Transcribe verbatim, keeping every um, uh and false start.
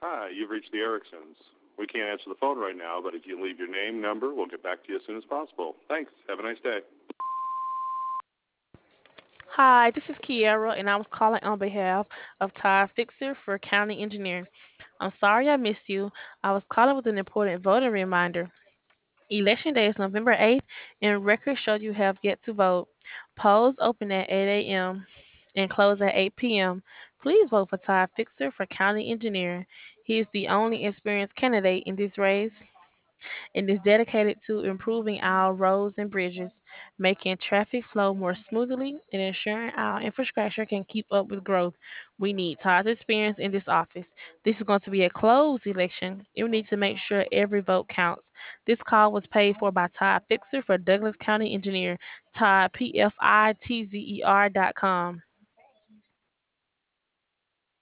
Hi, you've reached the Ericksons. We can't answer the phone right now, but if you leave your name, number, we'll get back to you as soon as possible. Thanks. Have a nice day. Hi, this is Kiera, and I was calling on behalf of Todd Fixer for County Engineer. I'm sorry I missed you. I was calling with an important voting reminder. Election day is November eighth, and records show you have yet to vote. Polls open at eight a m and close at eight p m. Please vote for Todd Fixer for County Engineer. He is the only experienced candidate in this race and is dedicated to improving our roads and bridges, making traffic flow more smoothly, and ensuring our infrastructure can keep up with growth. We need Todd's experience in this office. This is going to be a closed election. You need to make sure every vote counts. This call was paid for by Todd Fixer for Douglas County Engineer, Todd, P F I T Z E R dot com.